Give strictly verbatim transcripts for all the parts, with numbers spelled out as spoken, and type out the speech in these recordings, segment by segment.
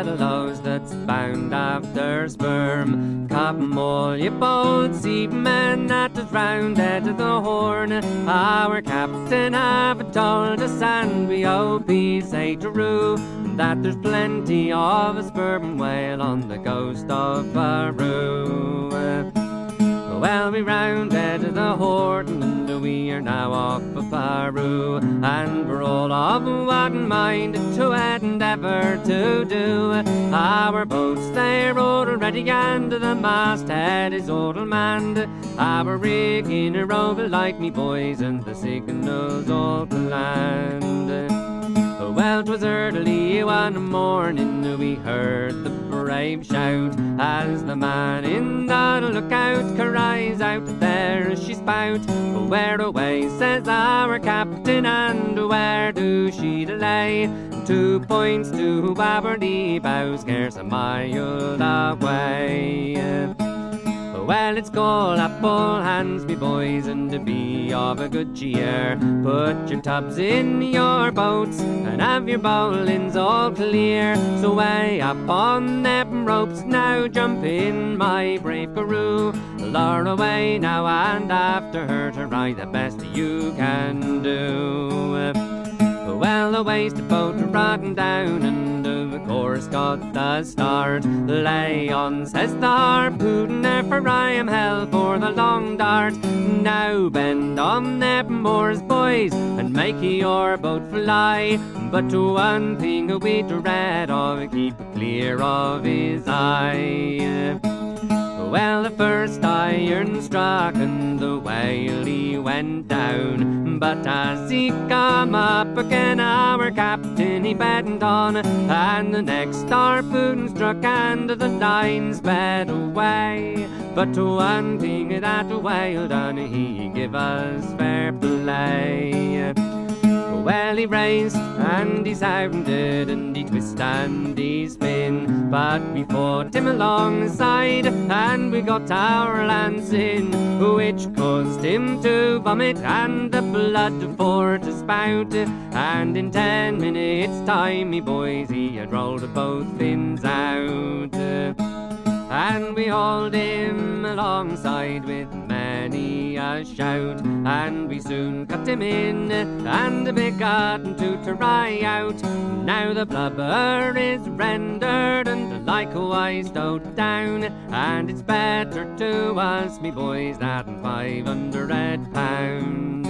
fellows that's bound after sperm. Come all ye bold seamen that is rounded to the Horn. Our captain have told us, and we hope he say true, that there's plenty of a sperm whale on the coast of Peru. Well, we rounded the Horn, and we are now off of Peru, and we're all of one mind to endeavour to do. Our boats, they're all ready, and the masthead is all manned. Our rigging are over like me boys, and the signals all planned. Well, 'twas early one morning we heard the brave shout, as the man in the lookout cries out, there she spout. Where away, says our captain, and where do she lay? Two points to Aberdeen bow, scarce a mile away. Well, it's call up all hands, me boys, and to be of a good cheer. Put your tubs in your boats, and have your bowlines all clear. So way up on them ropes, now jump in, my brave crew. Lower away now, and after her to ride the best you can do. Well, the wasted boat rotten down, and of course got the start. Lay on, says the harpooner, for I am hell for the long dart. Now bend on them oars, boys, and make your boat fly. But one thing we dread of, keep clear of his eye. Well, the first iron struck, and the whale he went down. But as he come up again, our captain he bent on, and the next harpoon struck, and the line sped away. But one thing that whale done, he give us fair play. Well, he raced and he sounded, and he twist and he spin, but we fought him alongside, and we got our lance in, which caused him to vomit and the blood for to spout. And in ten minutes time, me boys, he had rolled both fins out. And we hauled him alongside with many a shout, and we soon cut him in, and began to try out. Now the blubber is rendered, and likewise stowed down, and it's better to us, me boys, than five hundred pound.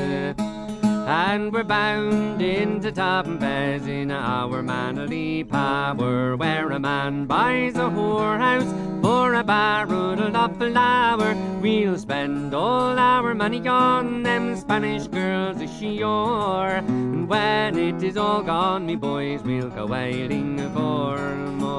And we're bound into Tampez in our manly power, where a man buys a whorehouse for a barrel of flour. We'll spend all our money on them Spanish girls ashore, and when it is all gone, me boys, we'll go whaling for more.